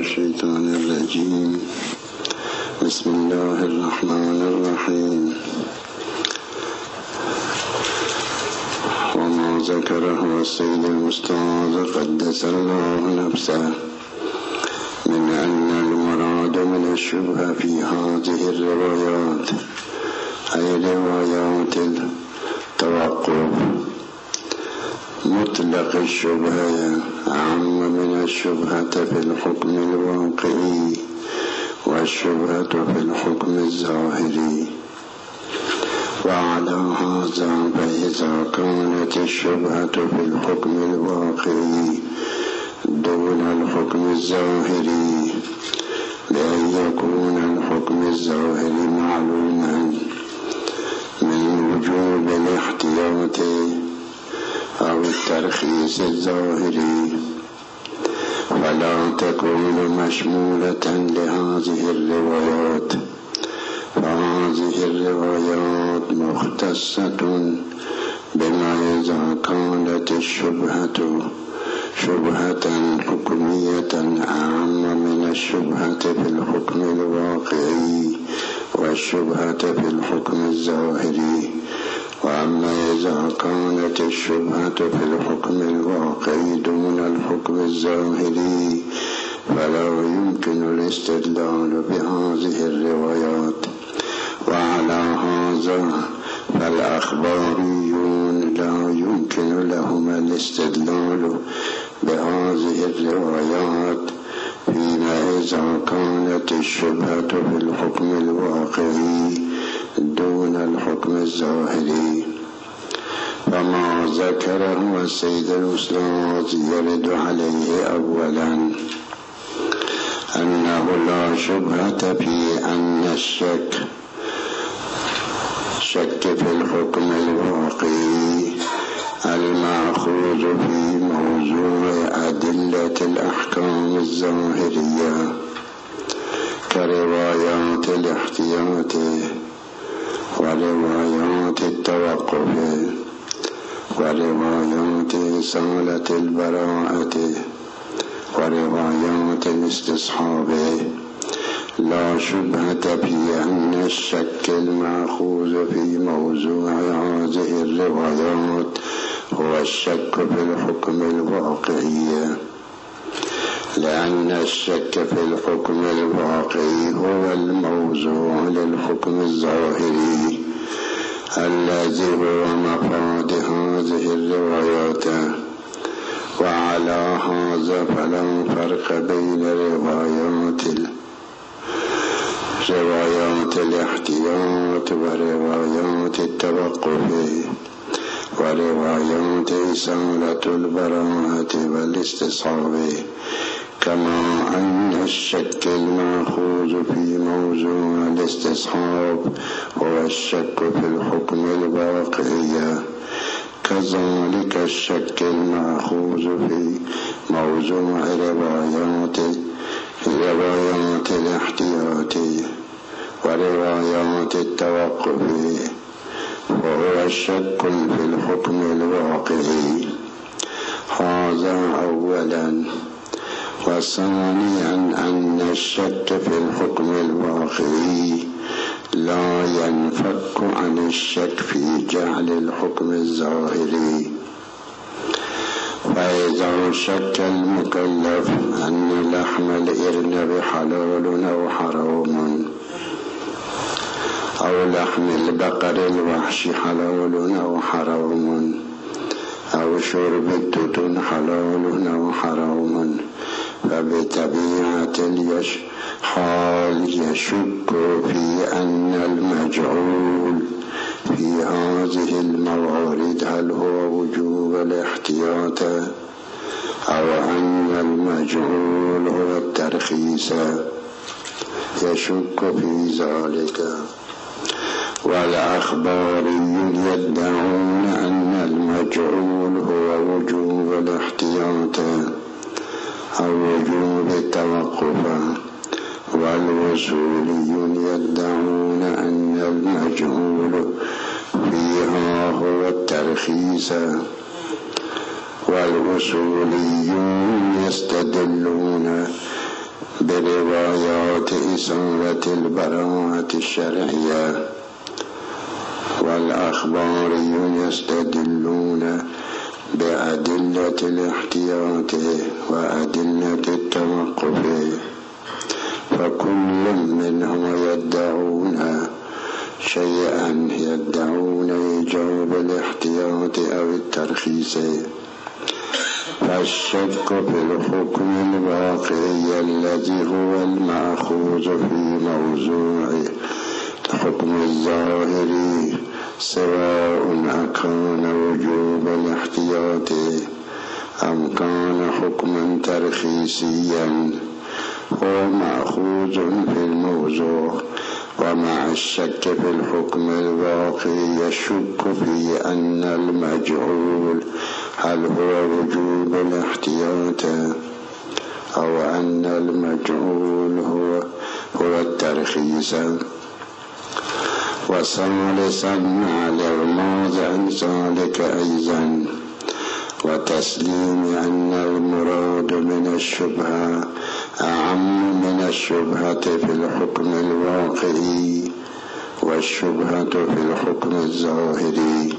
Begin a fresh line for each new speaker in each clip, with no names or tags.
الشيطان الرجيم. بسم الله الرحمن الرحيم. وما ذكره السيد الأستاذ قدس الله نفسه من أن المراد من الشبهة في هذه الروايات أي روايات التوقف مطلق الشبهة أعم من الشبهة في الحكم الواقعي والشبهة في الحكم الظاهري. وعلى هذا فإذا كانت الشبهة في الحكم الواقعي دون الحكم الظاهري بأن يكون الحكم الظاهري معلوما من وجوب الاحتياط أو الترخيص الظاهري فلا تكون مشمولة لهذه الروايات، فهذه الروايات مختصة بما إذا كانت الشبهة شبهة حكمية أعم من الشبهة في الحكم الواقعي والشبهة في الحكم الظاهري. وأما إذا كانت الشبهة في الحكم الواقعي دون الحكم الظاهري فلا يمكن الاستدلال بهذه الروايات. وعلى هذا فالأخباريون لا يمكن لهم الاستدلال بهذه الروايات فيما إذا كانت الشبهة في الحكم الواقعي دون الحكم الظاهري. فما ذكره السيد الأستاذ يرد عليه أولا أنه لا شبهة في أن الشك في الحكم الواقعي المأخوذ في موضوع أدلة الأحكام الظاهرية كروايات الاحتياط وروايات التوقف وروايات إصالة البراءة وروايات الاستصحاب لا شبهة في أن الشك المأخوذ في موضوع هذه الروايات هو الشك في الحكم الواقعي، لأن الشك في الحكم الواقعي هو الموضوع للحكم الظاهري الذي هو مفاد هذه الروايات. وعلى هذا فلا فرق بين روايات الاحتياط وروايات التوقف وروايات إصالة البراءة والاستصحاب، كما أن الشك المأخوذ في موضوع الاستصحاب هو الشك في الحكم الواقعي، كذلك الشك المأخوذ في موضوع روايات الاحتياط وروايات التوقف وهو الشك في الحكم الواقعي. هذا أولا. وثانيا أن الشك في الحكم الواقعي لا ينفك عن الشك في جعل الحكم الظاهري. فإذا شك المكلف أن لحم الإرنب حلال أو حرام أو لحم البقر الوحش حلال أو حرام أو شرب التتن حلال أو حرام فبطبيعة الحال يشك في أن المجعول في هذه الموارد هل هو وجوب الاحتياط أو أن المجعول هو الترخيص، يشك في ذلك. والأخباريون يدعون أن المجعول هو وجوب الاحتياط أو وجوب التوقف، والوصوليون يدعون أن المجعول فيها هو الترخيص، والوصوليون يستدلون بروايات إصابة البراءة الشرعية، والأخباريون يستدلون بأدلة الاحتياط وأدلة التوقف، فكل منهم يدعون شيئا، يدعون إيجاب الاحتياط أو الترخيص. فالشك في الحكم الواقعي الذي هو المأخوذ في موضوع الحكم الظاهري، سواء أكان وجوب الاحتياط أم كان حكما ترخيصيا، هو مأخوذ في الموضوع. ومع الشك في الحكم الواقعي يشك في أن المجهول هل هو وجوب الاحتياط أو أن المجهول هو الترخيص. وثالثا على الموضع ذلك أيضا وتسليم أن المراد من الشبهة أعم من الشبهة في الحكم الواقعي والشبهة في الحكم الظاهري،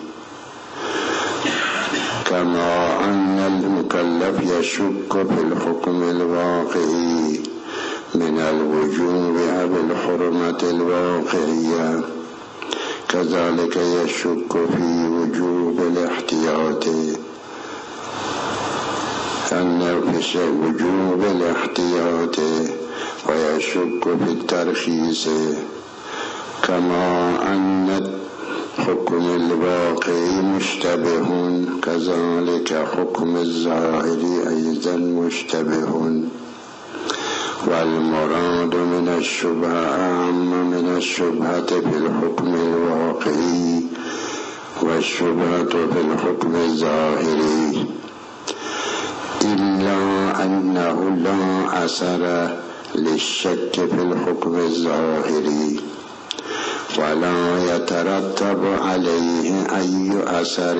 كما أن المكلف يشك في الحكم الواقعي من الوجوب أو الحرمة الواقعية، كذلك يشك في وجوب الاحتياط، وجوب الاحتياط، ويشك في الترخيص، كما أن حكم الواقع مشتبه، كذلك حكم الظاهر أيضا مشتبه. والمراد من الشبهة أعم من الشبهة في الحكم الواقعي والشبهة في الحكم الظاهري، إلا أنه لا أثر للشك في الحكم الظاهري ولا يترتب عليه أي أثر،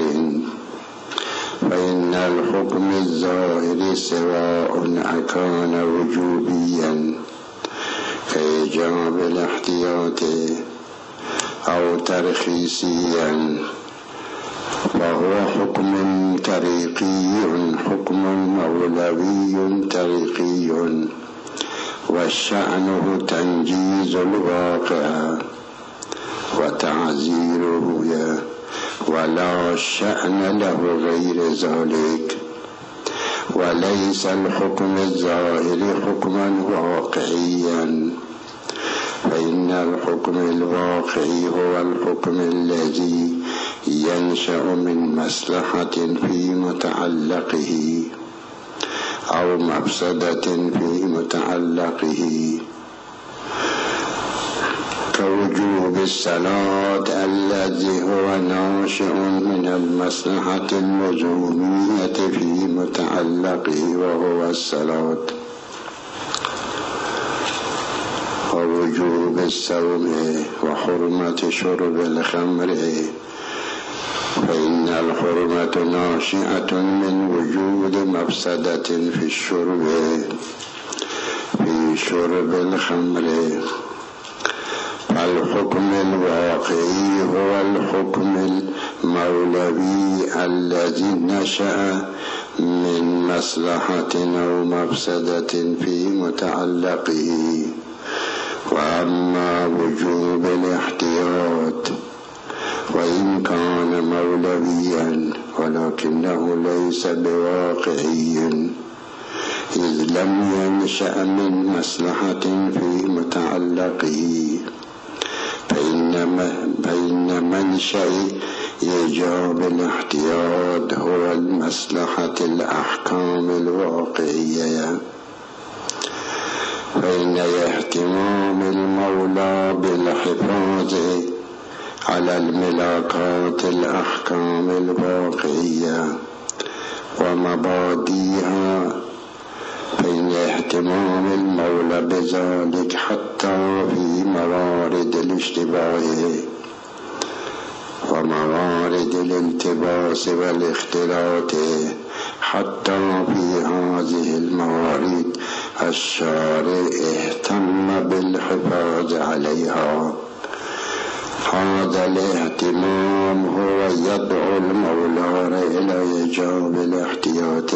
فإن الحكم الظاهر سواء أكان وجوبيا كإيجاب الاحتياط أو ترخيصيا فهو حكم طريقي، حكم مولوي طريقي، وشأنه تنجيز الواقع وتعزيره، ولا شأن له غير ذلك. وليس الحكم الظاهر حكما واقعيا، فإن الحكم الواقعي هو الحكم الذي ينشأ من مصلحة في متعلقه أو مفسدة في متعلقه، كوجوب الصلاة الذي هو ناشئ من المصلحة اللزومية في متعلقه وهو الصلاة، ووجوب الصوم وحرمة شرب الخمر، فإن الحرمة ناشئة من وجود مفسدة في الشرب، في شرب الخمر. الحكم الواقعي هو الحكم المولوي الذي نشأ من مصلحة أو مفسدة في متعلقه. وأما وجوب الاحتياط وإن كان مولويا ولكنه ليس بواقعي، إذ لم ينشأ من مصلحة في متعلقه، فإن منشأ إيجاب الاحتياط هو المصلحة الأحكام الواقعية، فإن اهتمام المولى بالحفاظ على الملاكات الأحكام الواقعية ومبادئها، فإن اهتمام المولى بذلك حتى في موارد الاشتباه وموارد الالتباس والاختلاط، حتى في هذه الموارد الشارع اهتم بالحفاظ عليها. هذا الاهتمام هو يدعو المولى إلى إيجاب الاحتياط،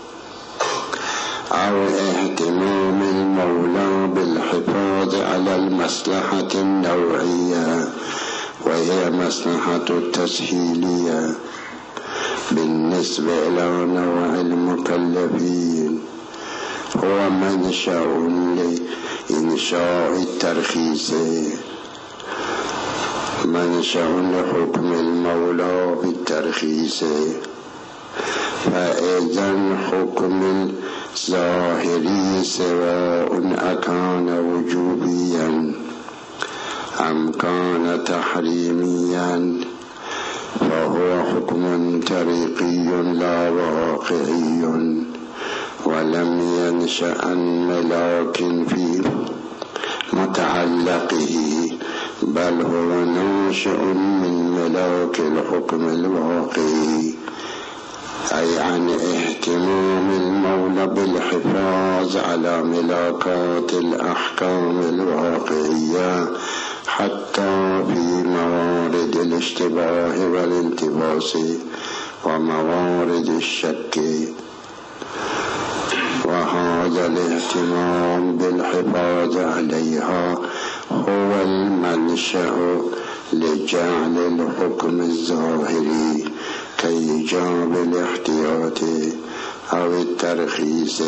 أو اهتمام المولى بالحفاظ على المصلحة النوعية، وهي مصلحة التسهيلية بالنسبة إلى نوع المكلفين. هو منشأ لإنشاء الترخيص، منشأ لحكم المولى بالترخيص. فإذا حكم الظاهري سواء أكان وجوبيا أم كان تحريميا فهو حكم طريقي لا واقعي، ولم ينشأ عن ملاك في متعلقه، بل هو ناشئ من ملاك الحكم الواقعي، أي عن اهتمام المولى بالحفاظ على ملاكات الأحكام الواقعية حتى في موارد الاشتباه والالتباس وموارد الشك. وهذا الاهتمام بالحفاظ عليها هو المنشأ لجعل الحكم الظاهري كإيجاب الاحتياط أو الترخيص.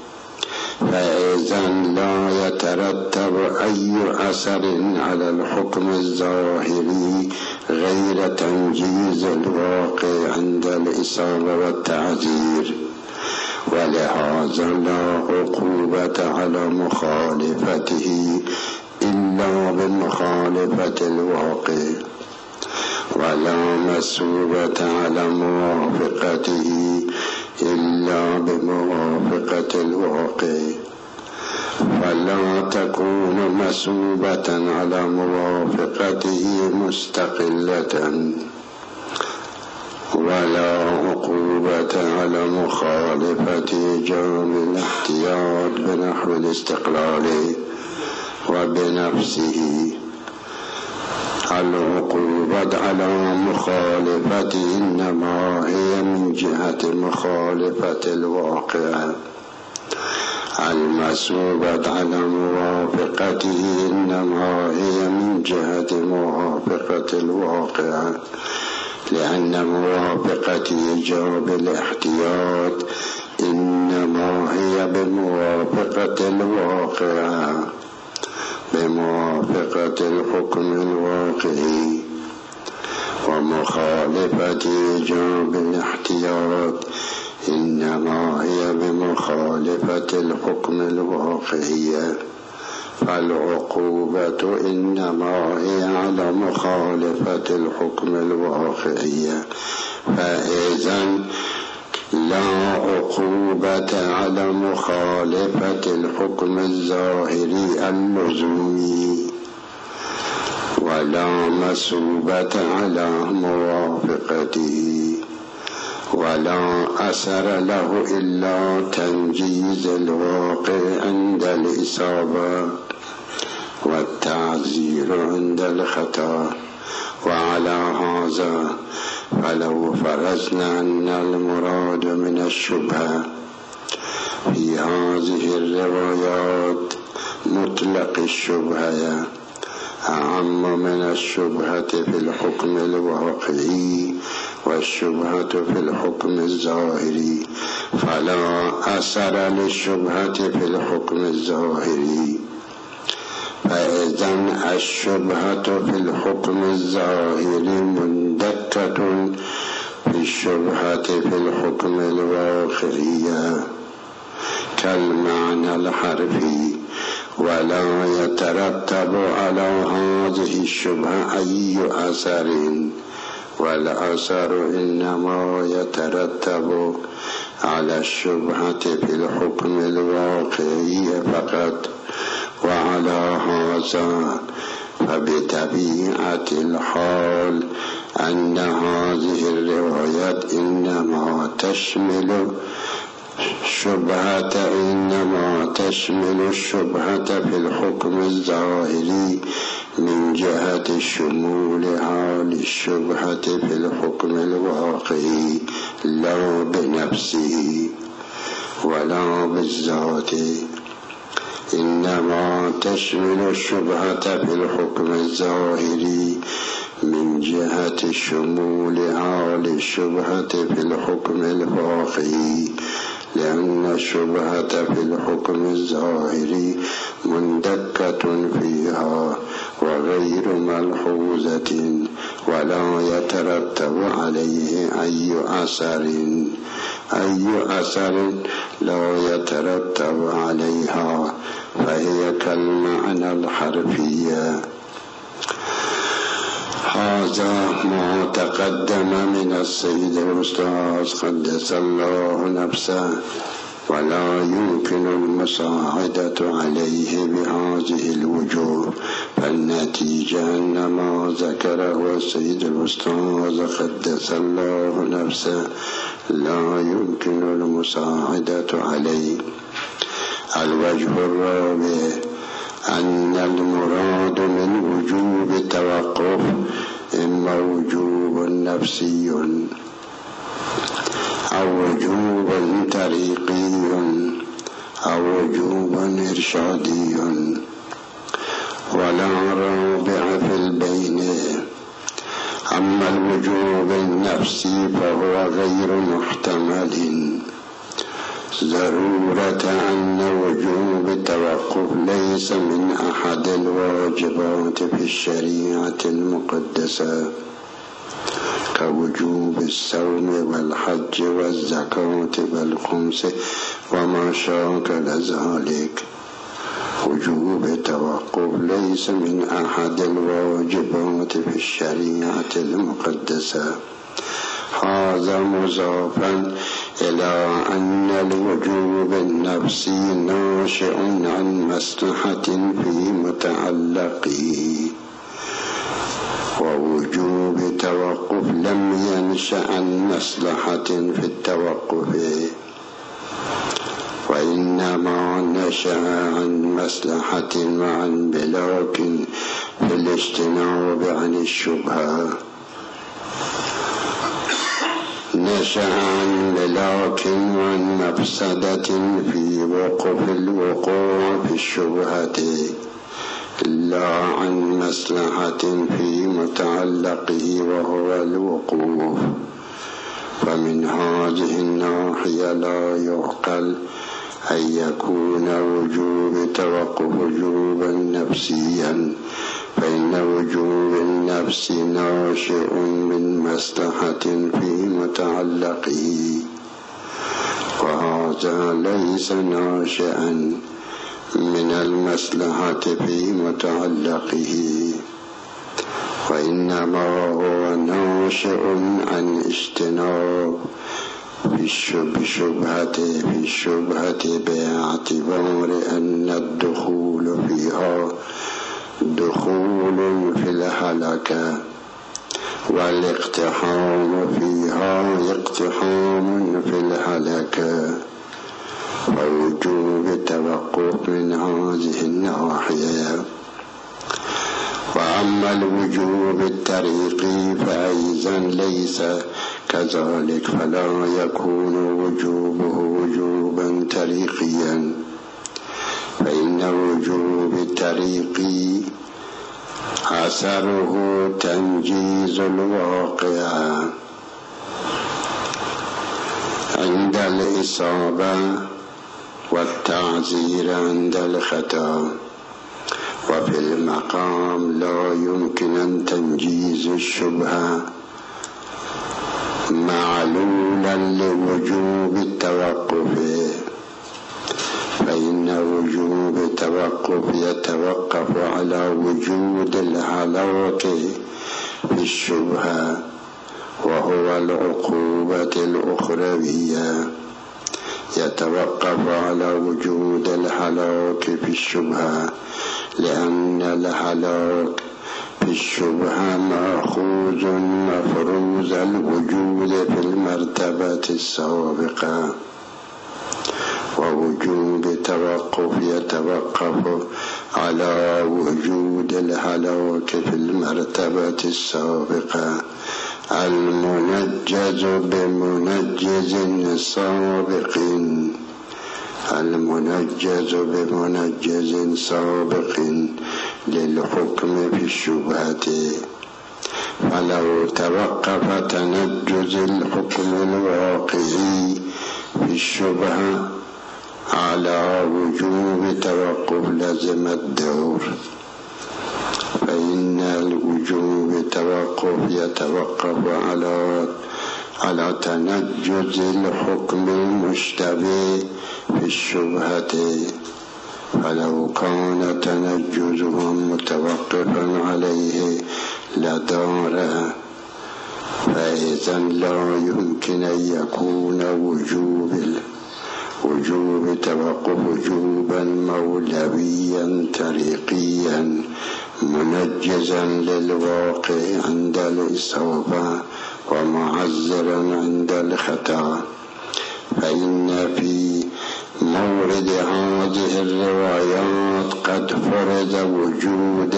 فإذا لا يترتب أي أثر على الحكم الظاهري غير تنجيز الواقع عند الإصابة والتعذير، ولهذا لا عقوبة على مخالفته إلا بمخالفة الواقع، ولا مثوبة على موافقته إلا بموافقة الواقع. فلا تكون مثوبة على موافقته مستقلة، ولا عقوبة على مخالفته جام الاحتياط بنحو الاستقلال وبنفسه. العقوبة على مخالفته إنما هي من جهة مخالفة الواقع، المثوبة على موافقته إنما هي من جهة موافقة الواقع، لأن موافقة إيجاب الاحتياط إنما هي بموافقة الواقع، بموافقة الحكم الواقعي. ومخالفة إيجاب الاحتياط إنما هي بمخالفة الحكم الواقعي، فالعقوبة إنما هي على مخالفة الحكم الواقعي. فإذا لا عقوبة على مخالفة الحكم الظاهري اللزومي، ولا مثوبة على موافقته، ولا أثر له إلا تنجيز الواقع عند الإصابة والتعذير عند الخطأ. وعلى هذا فلو فرضنا أن المراد من الشبهة في هذه الروايات مطلق الشبهة أعم من الشبهة في الحكم الواقعي والشبهة في الحكم الظاهري، فلا أثر للشبهة في الحكم الظاهري. فإذن الشبهة في الحكم الظاهري مندكة في الشبهة في الحكم الواقعي كالمعنى الحرفي، ولا يترتب على هذه الشبهة أي أثر، والأثر إنما يترتب على الشبهة في الحكم الواقعي فقط. وعلى هذا فبطبيعة الحال أن هذه الروايات إنما تشمل شبهة إنما تشمل الشبهة في الحكم الظاهري من جهة شمولها للشبهة في الحكم الواقعي لا بنفسه ولا بالذات، إنما تشمل الشبهة في الحكم الظاهري من جهة شمولها للشبهة في الحكم الواقعي، لأن الشبهة في الحكم الظاهري مندكة فيها وغير ملحوظة، ولا يترتب عليه أي أثر لا يترتب عليها، فهي كالمعنى الحرفية. هذا ما تقدم من السيد الأستاذ قدس الله نفسه، ولا يمكن المساعدة عليه بهذه الوجوه، فالنتيجة أن ما ذكره السيد الأستاذ قدس الله نفسه لا يمكن المساعدة عليه. الوجه الرابع أن المراد من وجوب التوقف إما وجوب نفسي أو وجوب طريقي أو وجوب إرشادي، ولا رابع في البين. أما الوجوب النفسي فهو غير محتمل، ضرورة أن وجوب التوقف ليس من أحد الواجبات في الشريعة المقدسة كوجوب الصوم والحج والزكاة والخمس وما شاكل ذلك. وجوب التوقف ليس من أحد الواجبات في الشريعة المقدسة. هذا مضافا إلى أن الوجوب النفسي ناشئ عن مصلحة في متعلقه، ووجوب التوقف لم ينشأ عن مصلحة في التوقف، وإنما نشأ عن مصلحة وعن بلاك في الاجتناب عن الشبهة. نشأ عن ملاك وعن مفسدة في وقوف الوقوع في الشبهة، لا عن مصلحة في متعلقه وهو الوقوف. فمن هذه الناحية لا يعقل أن يكون وجوب التوقف وجوبا نفسيا، فإن وجوب النفس ناشئ من مصلحة في متعلقه، وهذا ليس ناشئا من المصلحة في متعلقه، وإنما هو ناشئ عن اجتناب في الشبهة باعتبار أن الدخول فيها دخول في الهلكة، والاقتحام فيها اقتحام في الهلكة، ووجوب التوقف من هذه الناحية. وأما الوجوب الطريقي فأيضا ليس كذلك، فلا يكون وجوبه وجوبا طريقيا، فإن وجوب الطريقي أثره تنجيز الواقع عند الإصابة والتعذير عند الخطأ، وفي المقام لا يمكن أن تنجيز الشبهة معلولا لوجوب التوقف، فإن وجوب التوقف يتوقف على وجود الهلاك في الشبهة، وهو العقوبة الأخروية، يتوقف على وجود الهلاك في الشبهة، لأن الهلاك في الشبهة مأخوذ مفروض الوجود في المرتبة السابقة. ووجوب توقف يتوقف على وجود الهلاك في المرتبة السابقة المنجز بمنجز سابق للحكم في الشبهة. فلو توقف تنجز الحكم الواقعي في الشبهة على وجوب توقف لزم الدور، فإن الوجوب توقف يتوقف على تنجز الحكم المشتبه في الشبهة. فلو كان تنجزهم متوقفا عليه لدار، فإذا لا يمكن أن يكون وجوب توقف وجوبا مولويا طريقيا منجزا للواقع عند الإصابة ومعذرا عند الخطأ. فإن في مورد هذه الروايات قد فرض وجود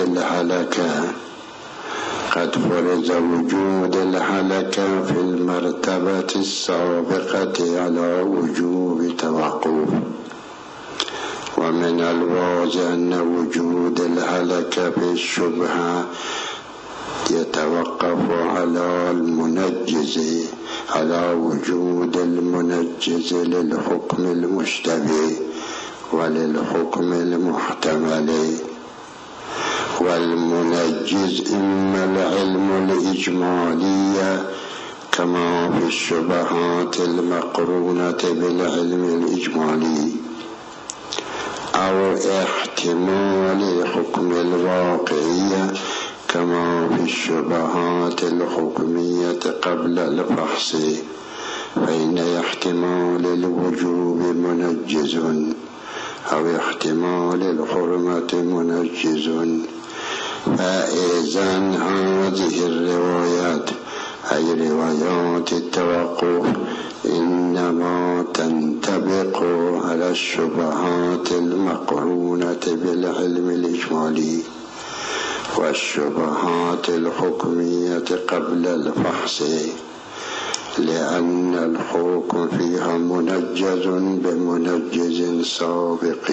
الهلكة في المرتبة السابقة على وجوب توقف. ومن الواضح أن وجود الهلكة في الشبهة يتوقف على وجود المنجز للحكم المشتبه وللحكم المحتمل. والمنجز إما العلم الإجمالي كما في الشبهات المقرونة بالعلم الإجمالي، أو احتمال الحكم الواقعي كما في الشبهات الحكمية قبل الفحص. فإن احتمال الوجوب منجز أو احتمال الحرمة منجز. فإذا هذه الروايات أي روايات التوقف إنما تنطبق على الشبهات المقرونة بالعلم الإجمالي والشبهات الحكمية قبل الفحص، لأن الحكم فيها منجز بمنجز سابق.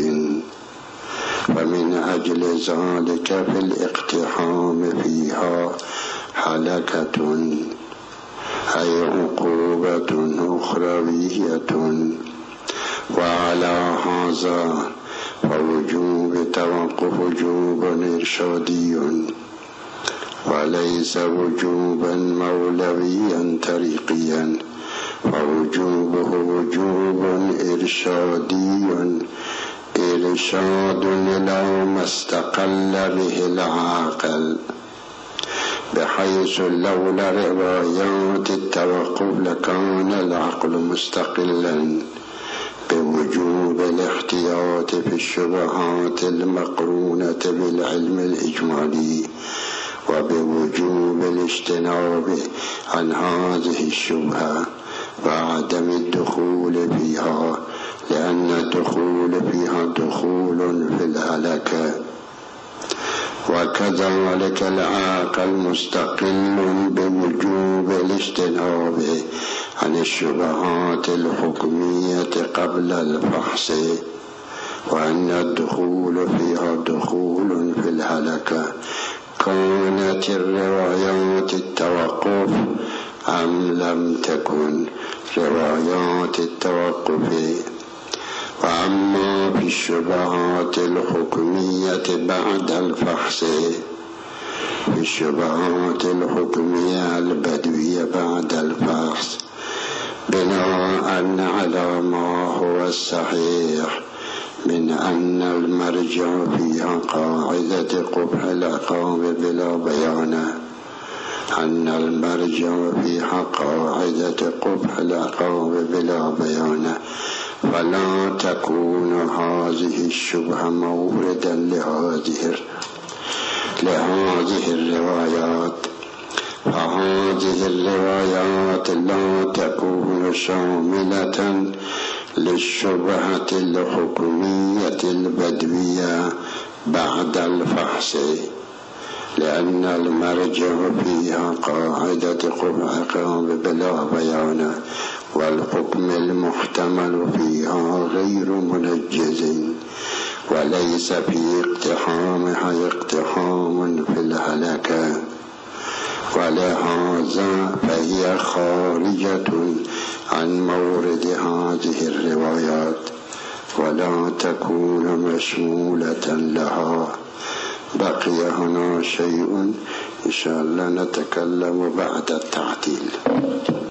فمن أجل ذلك في الاقتحام فيها هلكة أي عقوبة أخروية. وعلى هذا فوجوب توقف وجوب إرشادي وليس وجوبا مولويا طريقيا، فوجوبه وجوب إرشادي إرشاد إلى ما استقل به العاقل، بحيث لولا روايات التوقف لكان العقل مستقلا بوجوب الاحتياط في الشبهات المقرونة بالعلم الإجمالي وبوجوب الاجتناب عن هذه الشبهة وعدم الدخول فيها، لأن الدخول فيها دخول في الهلكة. وكذلك العاقل مستقل بوجوب الاجتناب عن الشبهات الحكمية قبل الفحص، وأن الدخول فيها دخول في الهلكة. كانت الروايات التوقف أم لم تكن روايات التوقف. وأما في الشبهات الحكمية بعد الفحص، في الشبهات الحكمية البدوية بعد الفحص بناء على ما هو الصحيح من أن المرجع فيها قاعدة قبح العقاب بلا بيان، أن المرجع فيها قاعدة قبح العقاب بلا بيان، فلا تكون هذه الشبهة موردا لهذه الروايات. فهذه الروايات لا تكون شاملة للشبهة الحكمية البدوية بعد الفحص، لأن المرجع فيها قاعدة قبحها بلا بيان، والحكم المحتمل فيها غير منجز، وليس في اقتحامها اقتحام في الهلكة، ولهذا فهي خارجة عن مورد هذه الروايات ولا تكون مشمولة لها. بقي هنا شيء إن شاء الله نتكلم بعد التعديل.